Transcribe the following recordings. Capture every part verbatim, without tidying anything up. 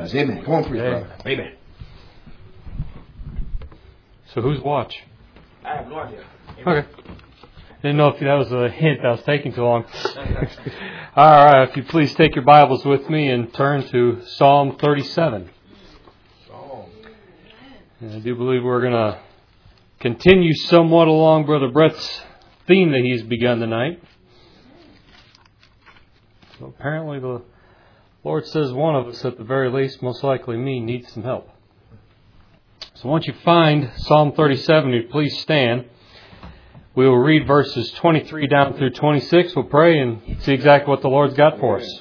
does. Amen. Come on, please, Amen. brother. Amen. So who's watch? I have no idea. Amen. Okay. Didn't know if that was a hint that was taking too long. All right, if you please take your Bibles with me and turn to Psalm thirty-seven. And I do believe we're going to continue somewhat along Brother Brett's theme that he's begun tonight. So apparently the Lord says one of us, at the very least, most likely me, needs some help. So once you find Psalm thirty-seven, you please stand. We will read verses twenty-three down through twenty-six. We'll pray and see exactly what the Lord's got for us.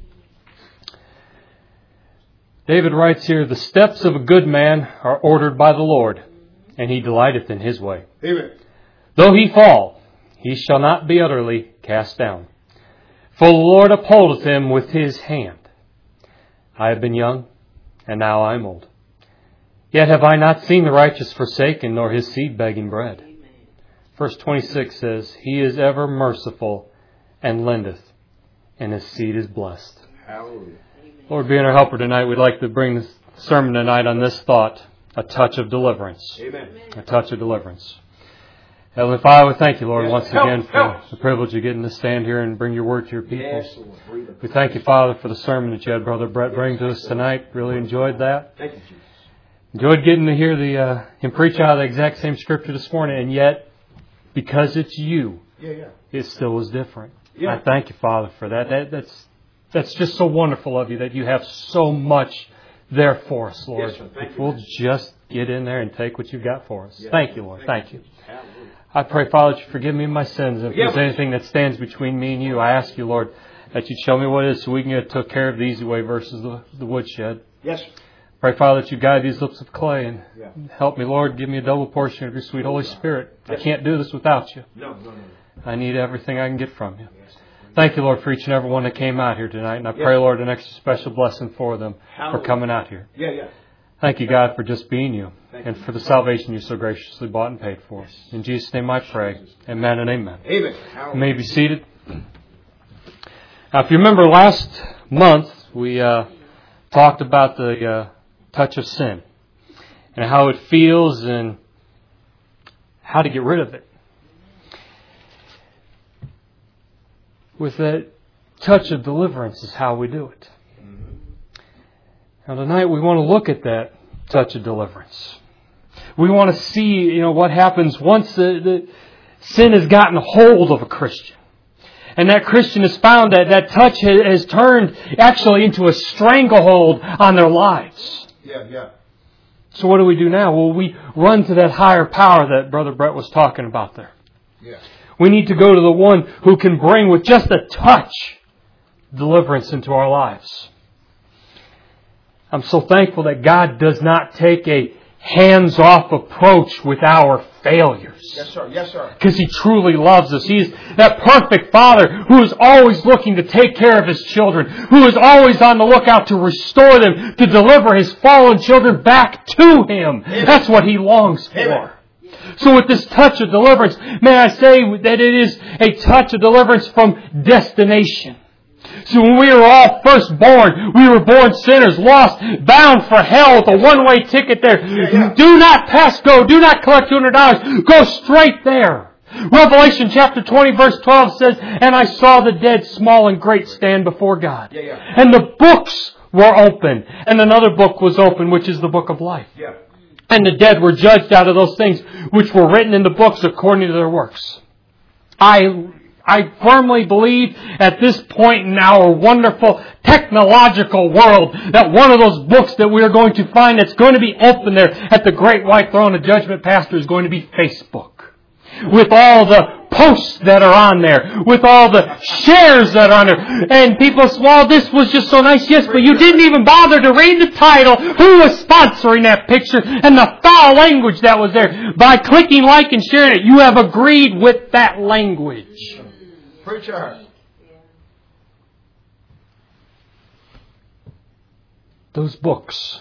David writes here, "The steps of a good man are ordered by the Lord, and he delighteth in his way. Amen. Though he fall, he shall not be utterly cast down. For the Lord upholdeth him with his hand. I have been young, and now I am old. Yet have I not seen the righteous forsaken, nor his seed begging bread." Verse twenty-six says, "He is ever merciful and lendeth, and his seed is blessed." Hallelujah. Lord, being our helper tonight, we'd like to bring this sermon tonight on this thought, a touch of deliverance. Amen. A touch of deliverance. Heavenly Father, we thank you, Lord, Yes. once Help, again for help. the privilege of getting to stand here and bring your word to your people. Yes, Lord. Breathe it. We thank you, Father, for the sermon that you had Brother Brett bring to us tonight. Really enjoyed that. Thank you, Jesus. Enjoyed getting to hear the uh, him preach out of the exact same scripture this morning, and yet, because it's you, Yeah, yeah. it still was different. Yeah. I thank you, Father, for that. that. That's that's just so wonderful of you that you have so much there for us, Lord. Yes, sir. Thank If you, we'll man. just get in there and take what you've got for us. Yes. Thank you, Lord. Thank Thank you. Hallelujah. I pray, Father, that you forgive me my sins. And if Yeah. there's anything that stands between me and you, I ask you, Lord, that you'd show me what it is so we can get took care of the easy way versus the, the woodshed. Yes. Pray, Father, that you guide these lips of clay and Yeah. help me, Lord. Give me a double portion of your sweet Holy Spirit. I Yes. can't do this without you. No, no, no. I need everything I can get from you. Yes. Thank you, Lord, for each and every one that came out here tonight. And I pray, Yes. Lord, an extra special blessing for them for Hallelujah. coming out here. Yeah, yeah. Thank you, God, for just being you Thank and you. for the salvation you so graciously bought and paid for. Yes. In Jesus' name I pray. Amen and amen. Amen. You Hallelujah. may be seated. Now, if you remember last month, we uh, talked about the uh, touch of sin and how it feels and how to get rid of it. With that touch of deliverance is how we do it. Now tonight we want to look at that touch of deliverance. We want to see, you know, what happens once the, the sin has gotten hold of a Christian. And that Christian has found that that touch has, has turned actually into a stranglehold on their lives. Yeah, yeah. So what do we do now? Well, we run to that higher power that Brother Brett was talking about there. Yeah. We need to go to the one who can bring with just a touch deliverance into our lives. I'm so thankful that God does not take a hands-off approach with our failures. Yes, sir. Yes, sir. Because He truly loves us. He's that perfect Father who is always looking to take care of His children, who is always on the lookout to restore them, to deliver His fallen children back to Him. Amen. That's what He longs for. Amen. So with this touch of deliverance, may I say that it is a touch of deliverance from destination. So when we were all first born, we were born sinners, lost, bound for hell with a one-way ticket there. Yeah, yeah. Do not pass go. Do not collect two hundred dollars. Go straight there. Revelation chapter twenty verse twelve says, "And I saw the dead, small and great, stand before God. Yeah, yeah. And the books were open. And another book was open, which is the book of life. Yeah. And the dead were judged out of those things which were written in the books according to their works." I I firmly believe at this point in our wonderful technological world that one of those books that we are going to find that's going to be open there at the great white throne of judgment, Pastor, is going to be Facebook. With all the posts that are on there, with all the shares that are on there. And people say, well, this was just so nice. Yes, but you didn't even bother to read the title, who was sponsoring that picture, and the foul language that was there. By clicking like and sharing it, you have agreed with that language. Preacher. Those books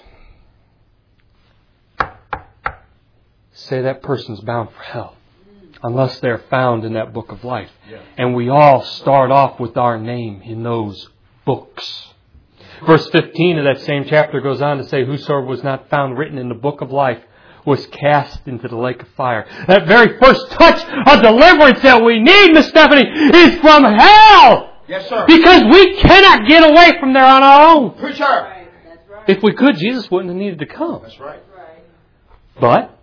say that person's bound for hell unless they're found in that book of life. Yeah. And we all start off with our name in those books. Verse fifteen of that same chapter goes on to say, whosoever was not found written in the book of life was cast into the lake of fire. That very first touch of deliverance that we need, Miss Stephanie, is from hell. Yes, sir. Because we cannot get away from there on our own. Preacher. Right. That's right. If we could, Jesus wouldn't have needed to come. That's right. Right. But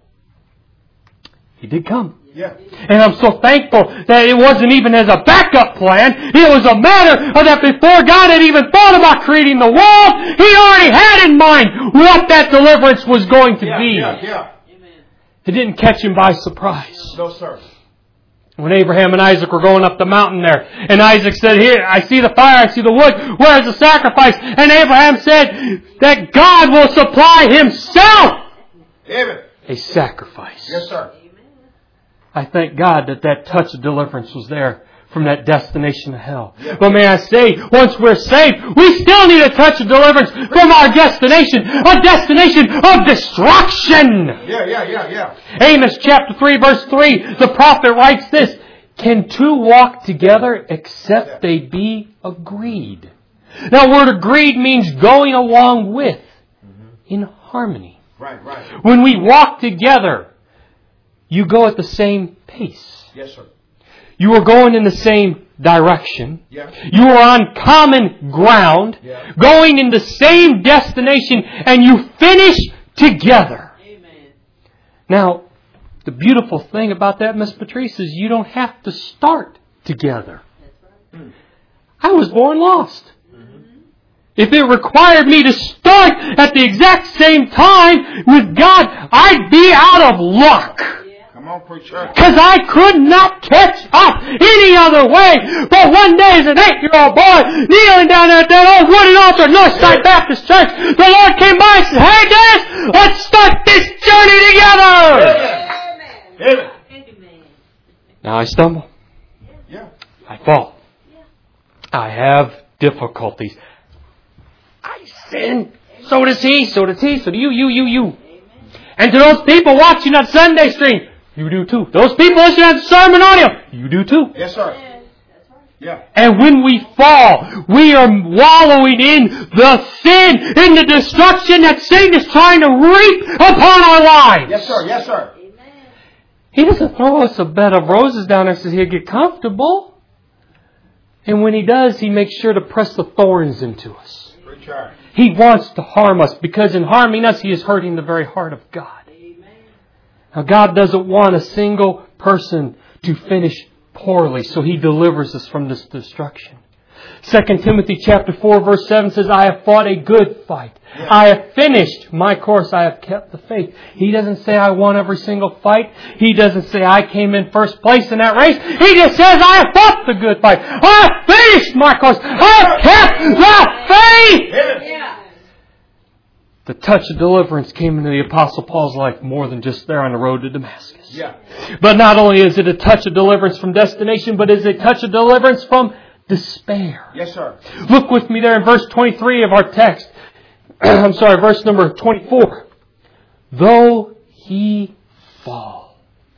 He did come. Yeah. And I'm so thankful that it wasn't even as a backup plan. It was a matter of that before God had even thought about creating the world, He already had in mind what that deliverance was going to Yeah, be. yeah, yeah. It didn't catch Him by surprise. No, sir. When Abraham and Isaac were going up the mountain there, and Isaac said, here, I see the fire, I see the wood, where is the sacrifice? And Abraham said that God will supply Himself Amen. a sacrifice. Yes, sir. I thank God that that touch of deliverance was there from that destination of hell. Yeah. But may I say, once we're saved, we still need a touch of deliverance from our destination, a destination of destruction. Yeah, yeah, yeah, yeah. Amos chapter three verse three, the prophet writes this, can two walk together except they be agreed? Now, word agreed means going along with, in harmony. Right, right. When we walk together, you go at the same pace. Yes, sir. You are going in the same direction. Yeah. You are on common ground, Yeah. going in the same destination, and you finish together. Amen. Now, the beautiful thing about that, Miss Patrice, is you don't have to start together. That's right. I was born lost. If it required me to start at the exact same time with God, I'd be out of luck. Come on, preacher. Because I could not catch up any other way. But one day as an eight-year-old boy, kneeling down at that old wooden altar at Northside Baptist Church, the Lord came by and said, hey, Dennis, let's start this journey together. Amen. Amen. Now I stumble. Yeah. I fall. I have difficulties. I sin. So does he. So does he. So do you, you, you, you. And to those people watching on Sunday stream, you do too. Those people listening on sermon audio, you do too. Yes, sir. Yeah. And when we fall, we are wallowing in the sin, in the destruction that Satan is trying to reap upon our lives. Yes, sir. Yes, sir. He doesn't throw us a bed of roses down there and says, here, get comfortable. And when He does, He makes sure to press the thorns into us. Preacher. He wants to harm us, because in harming us, He is hurting the very heart of God. Now, God doesn't want a single person to finish poorly, so He delivers us from this destruction. Second Timothy chapter four verse seven says, I have fought a good fight. Yeah. I have finished my course. I have kept the faith. He doesn't say I won every single fight. He doesn't say I came in first place in that race. He just says I have fought the good fight. I have finished my course. I have kept the faith. Amen. The touch of deliverance came into the Apostle Paul's life more than just there on the road to Damascus. Yeah. But not only is it a touch of deliverance from destination, but it's a touch of deliverance from despair. Yes, sir. Look with me there in verse twenty-three of our text. I'm sorry, verse number twenty-four. Though he fall.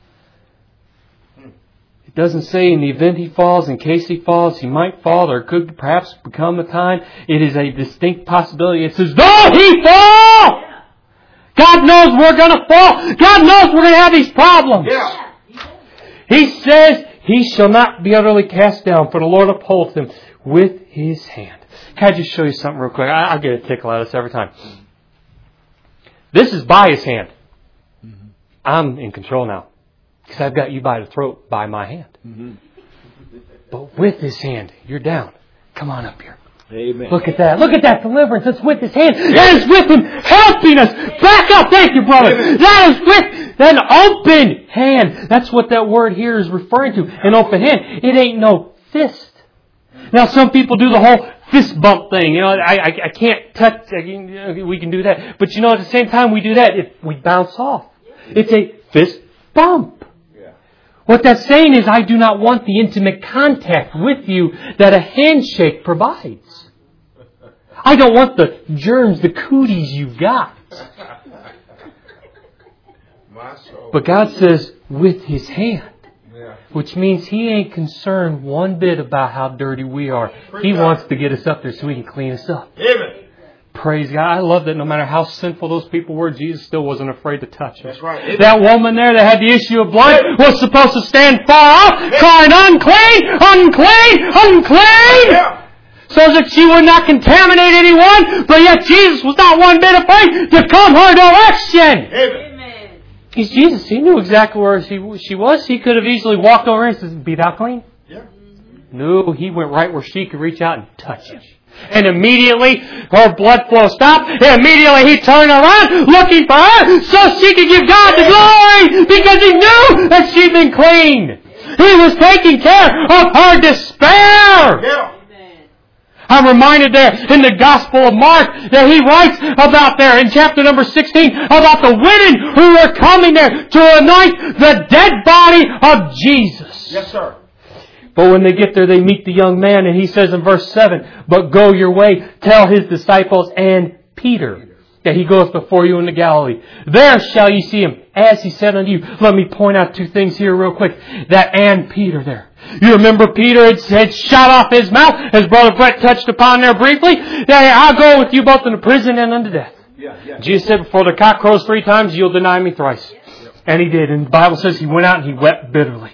It doesn't say in the event he falls, in case he falls, he might fall, or could perhaps become a time. It is a distinct possibility. It says, though he fall! God knows we're going to fall. God knows we're going to have these problems. Yeah. He says, he shall not be utterly cast down, for the Lord upholds him with His hand. Can I just show you something real quick? I, I get a tickle out of this every time. This is by His hand. Mm-hmm. I'm in control now, because I've got you by the throat by my hand. Mm-hmm. But with His hand, you're down. Come on up here. Amen. Look at that. Look at that deliverance. That's with His hand. That is with Him helping us. Back up. Thank you, brother. Amen. That is with an open hand. That's what that word here is referring to. An open hand. It ain't no fist. Now, some people do the whole fist bump thing. You know, I, I, I can't touch. I can, we can do that. But you know, at the same time we do that, it, we bounce off. It's a fist bump. Yeah. What that's saying is, I do not want the intimate contact with you that a handshake provides. I don't want the germs, the cooties you've got. My soul. But God says, with His hand. Yeah. Which means He ain't concerned one bit about how dirty we are. He wants to get us up there so He can clean us up. Amen. praise God. I love that no matter how sinful those people were, Jesus still wasn't afraid to touch them. That's right. That woman there that had the issue of blood was supposed to stand far off, crying, unclean, unclean, unclean! Yeah. So that she would not contaminate anyone, but yet Jesus was not one bit afraid to come her direction. Amen. He's Jesus. He knew exactly where she, she was. He could have easily walked over and said, be thou clean. Yeah. No, He went right where she could reach out and touch Him. And immediately her blood flow stopped. And immediately He turned around looking for her so she could give God the glory because He knew that she'd been clean. He was taking care of her despair. Yeah. I'm reminded there in the Gospel of Mark that he writes about there in chapter number sixteen about the women who were coming there to anoint the dead body of Jesus. Yes, sir. But when they get there, they meet the young man, and he says in verse seven, but go your way, tell his disciples and Peter that he goeth before you into Galilee. There shall ye see him, as he said unto you. Let me point out two things here real quick. That and Peter there. You remember Peter had, had shot off his mouth, as Brother Brett touched upon there briefly, that I'll go with you both into prison and unto death. Yeah, yeah. Jesus said, before the cock crows three times, you'll deny me thrice. And he did. And the Bible says he went out and he wept bitterly.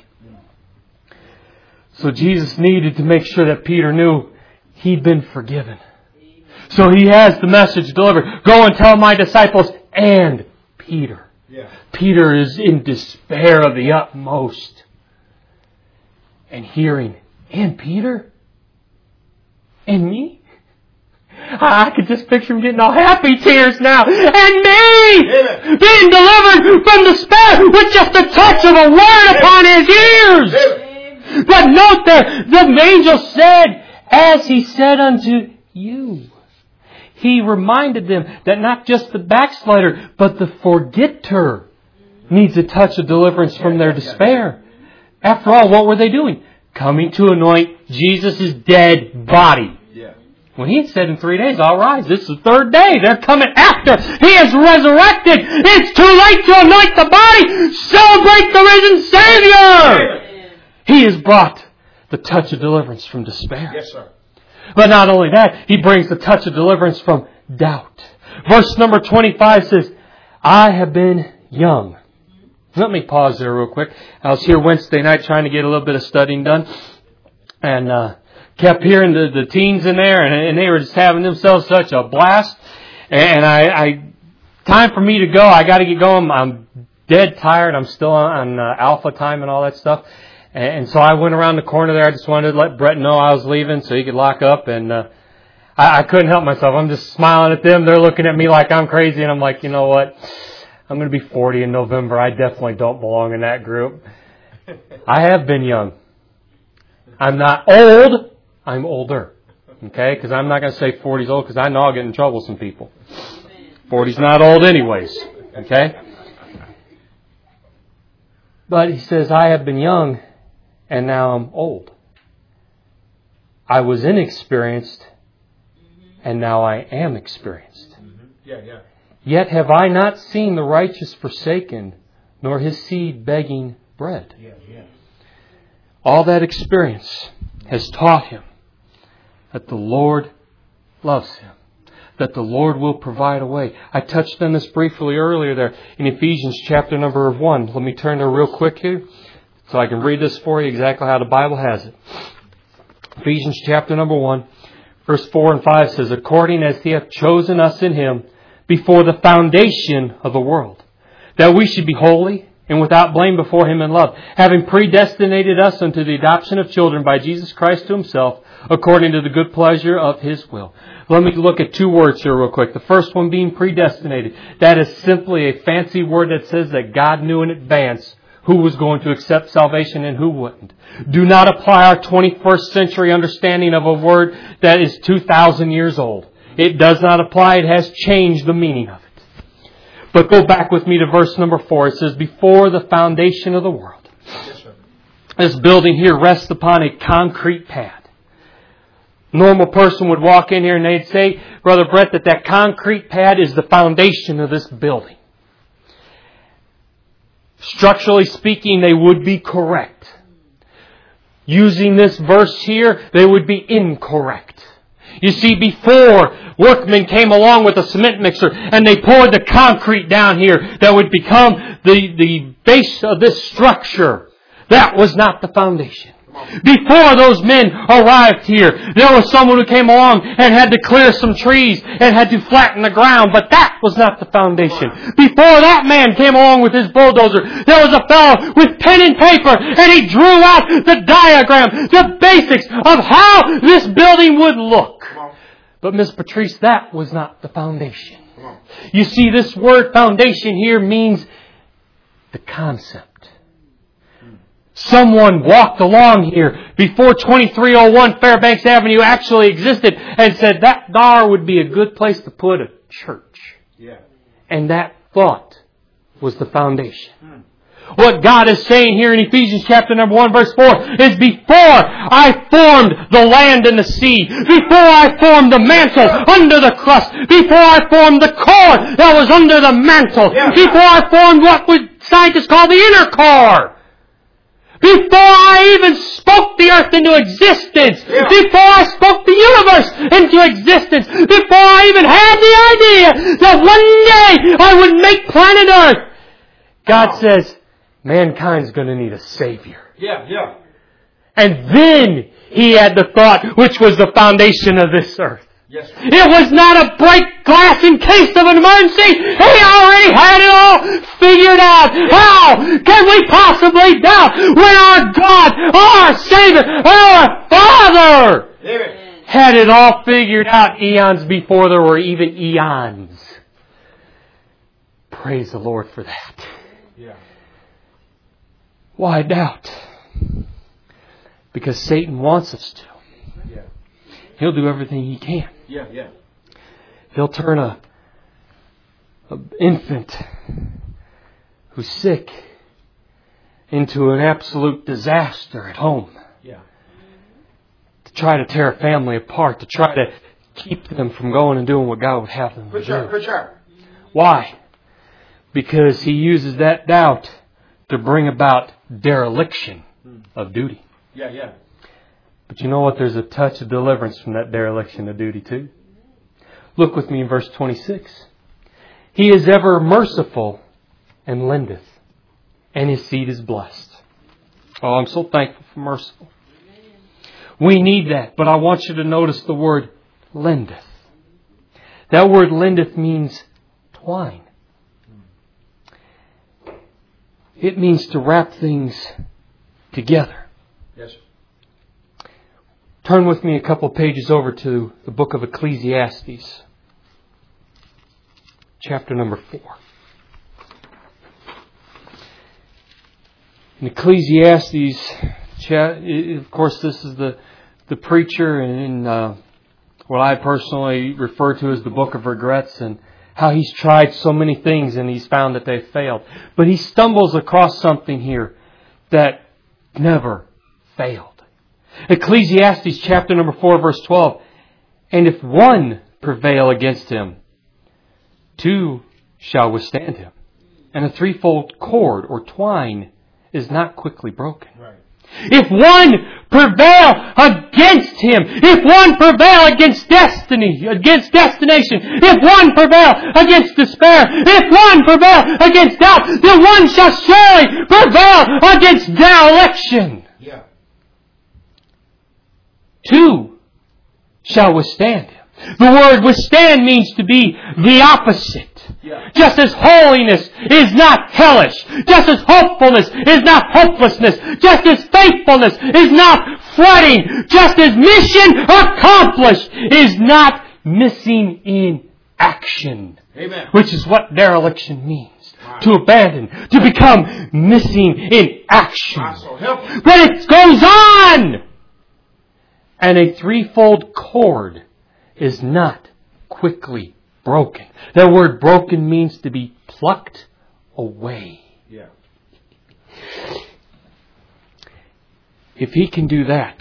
So Jesus needed to make sure that Peter knew he'd been forgiven. So he has the message delivered. Go and tell my disciples and Peter. Yeah. Peter is in despair of the utmost. And hearing, and Peter? And me? I could just picture him getting all happy tears now. And me! Amen. Being delivered from despair with just a touch of a word upon his ears. Amen. But note there, the angel said, as he said unto you. He reminded them that not just the backslider, but the forgetter needs a touch of deliverance from their despair. After all, what were they doing? Coming to anoint Jesus' dead body. Yeah. When he had said in three days, I'll rise. This is the third day. They're coming after. He is resurrected. It's too late to anoint the body. Celebrate the risen Savior. He has brought the touch of deliverance from despair. Yes, sir. But not only that, He brings the touch of deliverance from doubt. Verse number twenty-five says, I have been young. Let me pause there real quick. I was here Wednesday night trying to get a little bit of studying done. And uh, kept hearing the, the teens in there, and, and they were just having themselves such a blast. And I, I time for me to go. I got to get going. I'm dead tired. I'm still on, on uh, alpha time and all that stuff. And so I went around the corner there. I just wanted to let Brett know I was leaving so he could lock up. And uh, I, I couldn't help myself. I'm just smiling at them. They're looking at me like I'm crazy. And I'm like, you know what? I'm going to be forty in November. I definitely don't belong in that group. I have been young. I'm not old. I'm older. Okay? Because I'm not going to say forty's old because I know I'll get in trouble with some people. forty's not old anyways. Okay? But he says, I have been young. And now I'm old. I was inexperienced, and now I am experienced. Mm-hmm. Yeah, yeah. Yet have I not seen the righteous forsaken, nor his seed begging bread. Yeah, yeah. All that experience has taught him that the Lord loves him, that the Lord will provide a way. I touched on this briefly earlier there in Ephesians chapter number one. Let me turn there real quick here, so I can read this for you exactly how the Bible has it. Ephesians chapter number one, verse four and five says, according as He hath chosen us in Him before the foundation of the world, that we should be holy and without blame before Him in love, having predestinated us unto the adoption of children by Jesus Christ to Himself, according to the good pleasure of His will. Let me look at two words here real quick. The first one being predestinated. That is simply a fancy word that says that God knew in advance who was going to accept salvation and who wouldn't. Do not apply our twenty-first century understanding of a word that is two thousand years old. It does not apply. It has changed the meaning of it. But go back with me to verse number four. It says, before the foundation of the world. Yes, sir. This building here rests upon a concrete pad. Normal person would walk in here and they'd say, Brother Brett, that that concrete pad is the foundation of this building. Structurally speaking, they would be correct. Using this verse here, they would be incorrect. You see, before workmen came along with a cement mixer and they poured the concrete down here that would become the, the base of this structure, that was not the foundation. Before those men arrived here, there was someone who came along and had to clear some trees and had to flatten the ground, but that was not the foundation. Before that man came along with his bulldozer, there was a fellow with pen and paper, and he drew out the diagram, the basics of how this building would look. But Miss Patrice, that was not the foundation. You see, this word foundation here means the concept. Someone walked along here before twenty-three oh one Fairbanks Avenue actually existed and said that there would be a good place to put a church. Yeah. And that thought was the foundation. Hmm. What God is saying here in Ephesians chapter number one verse four is, before I formed the land and the sea, before I formed the mantle under the crust, before I formed the core that was under the mantle, yeah. before I formed what scientists call the inner core, before I even spoke the earth into existence, yeah. before I spoke the universe into existence, before I even had the idea that one day I would make planet Earth, God wow. says, mankind's going to need a Savior. Yeah, yeah. And then He had the thought, which was the foundation of this earth. Yes, sir. It was not a break glass in case of an emergency. He already had it all figured out. How can we possibly doubt when our God, our Savior, our Father Amen. had it all figured out eons before there were even eons? Praise the Lord for that. Yeah. Why doubt? Because Satan wants us to. Yeah. He'll do everything he can. Yeah, yeah. He'll turn a, a infant who's sick into an absolute disaster at home. Yeah. To try to tear a family apart, to try to keep them from going and doing what God would have them to For sure, do. for sure. Why? Because he uses that doubt to bring about dereliction of duty. Yeah, yeah. But you know what? There's a touch of deliverance from that dereliction of duty too. Look with me in verse twenty-six. He is ever merciful and lendeth, and His seed is blessed. Oh, I'm so thankful for merciful. We need that, but I want you to notice the word lendeth. That word lendeth means twine. It means to wrap things together. Yes. Turn with me a couple pages over to the book of Ecclesiastes, chapter number four. In Ecclesiastes, of course, this is the, the preacher in uh, what I personally refer to as the book of regrets, and how he's tried so many things and he's found that they've failed. But he stumbles across something here that never failed. Ecclesiastes chapter number four verse twelve. And if one prevail against him, two shall withstand him. And a threefold cord or twine is not quickly broken. Right. If one prevail against him, if one prevail against destiny, against destination, if one prevail against despair, if one prevail against doubt, then one shall surely prevail against dereliction. Yeah. Two shall withstand him. The word withstand means to be the opposite. Yeah. Just as holiness is not hellish, just as hopefulness is not hopelessness, just as faithfulness is not fretting, just as mission accomplished is not missing in action. Amen. Which is what dereliction means. Right. To abandon, to become missing in action. So help you. But it goes on! And a threefold cord is not quickly broken. That word broken means to be plucked away. Yeah. If He can do that,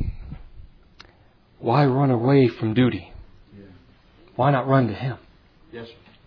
why run away from duty? Yeah. Why not run to Him? Yes.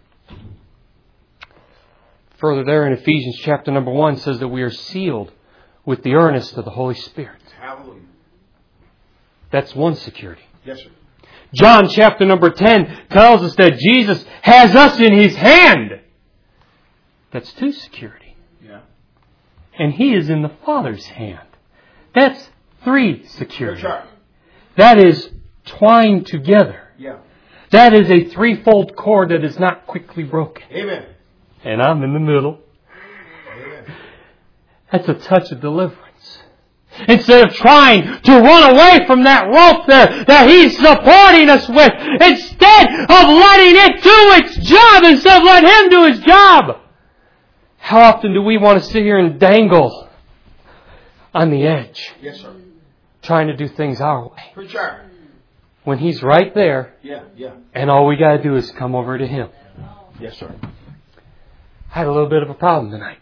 Further there in Ephesians chapter number one says that we are sealed with the earnest of the Holy Spirit. Hallelujah. That's one security. Yes, sir. John chapter number ten tells us that Jesus has us in His hand. That's two security. Yeah. And He is in the Father's hand. That's three security. Sure. That is twined together. Yeah. That is a threefold cord that is not quickly broken. Amen. And I'm in the middle. Amen. That's a touch of deliverance. Instead of trying to run away from that rope there that He's supporting us with, instead of letting it do its job, instead of letting Him do His job. How often do we want to sit here and dangle on the edge, Yes, sir. trying to do things our way, Preacher. when He's right there, Yeah, yeah. and all we got to do is come over to Him? Yes, sir. I had a little bit of a problem tonight.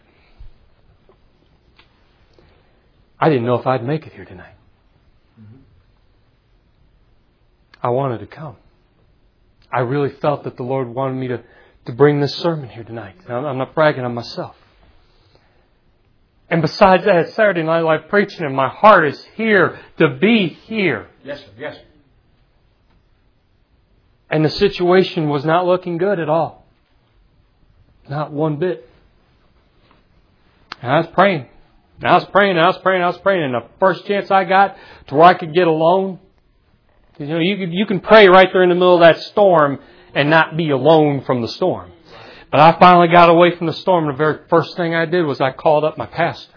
I didn't know if I'd make it here tonight. Mm-hmm. I wanted to come. I really felt that the Lord wanted me to, to bring this sermon here tonight. Now, I'm not bragging on myself. And besides that, Saturday Night Live preaching, and my heart is here to be here. Yes, sir. Yes. And the situation was not looking good at all. Not one bit. And I was praying. And I was praying, and I was praying, and I was praying. And the first chance I got to where I could get alone, you know, you can, you can pray right there in the middle of that storm and not be alone from the storm. But I finally got away from the storm, and the very first thing I did was I called up my pastor.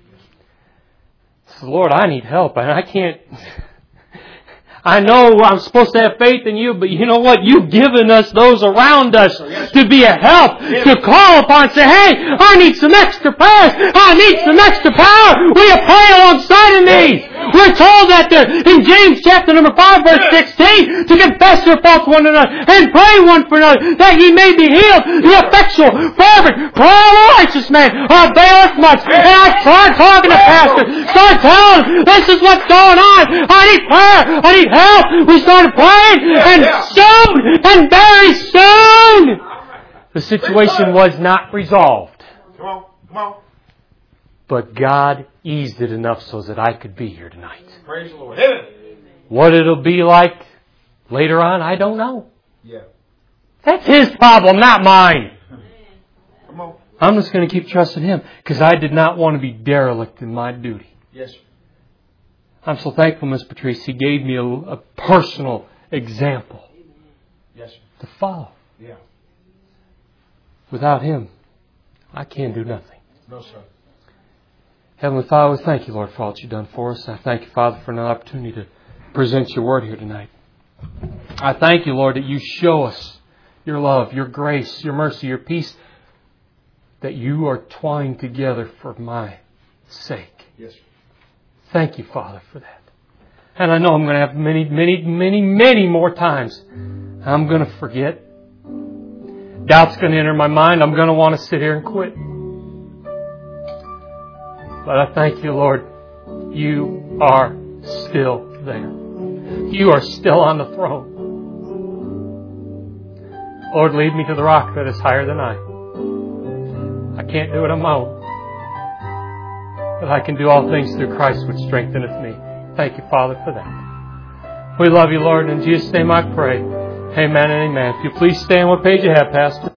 I said, Lord, I need help, and I can't... I know I'm supposed to have faith in You, but you know what? You've given us those around us to be a help, to call upon, say, hey, I need some extra prayers. I need some extra power. Will you pray alongside of me? We're told that there in James chapter number five, verse sixteen, to confess your faults one another and pray one for another, that ye may be healed. The effectual, fervent prayer of a righteous man availeth much. And I started talking to pastor, started telling him, this is what's going on. I need prayer. I need help. We started praying, and soon, and very soon, the situation was not resolved. Come on. Come on. But God eased it enough so that I could be here tonight. Praise the Lord. Amen. What it'll be like later on, I don't know. Yeah. That's His problem, not mine. Come on. I'm just going to keep trusting Him, because I did not want to be derelict in my duty. Yes, sir. I'm so thankful, Miss Patrice, He gave me a, a personal example Yes, sir. to follow. Yeah. Without Him, I can't do nothing. No, sir. Heavenly Father, we thank You, Lord, for all that You've done for us. I thank You, Father, for another opportunity to present Your word here tonight. I thank You, Lord, that You show us Your love, Your grace, Your mercy, Your peace, that You are twined together for my sake. Yes, sir. Thank You, Father, for that. And I know I'm going to have many, many, many, many more times. I'm going to forget. Doubt's going to enter my mind. I'm going to want to sit here and quit. But I thank You, Lord, You are still there. You are still on the throne. Lord, lead me to the rock that is higher than I. I can't do it on my own. But I can do all things through Christ which strengtheneth me. Thank You, Father, for that. We love You, Lord. In Jesus' name I pray. Amen and amen. If you please stand, what page you have, Pastor?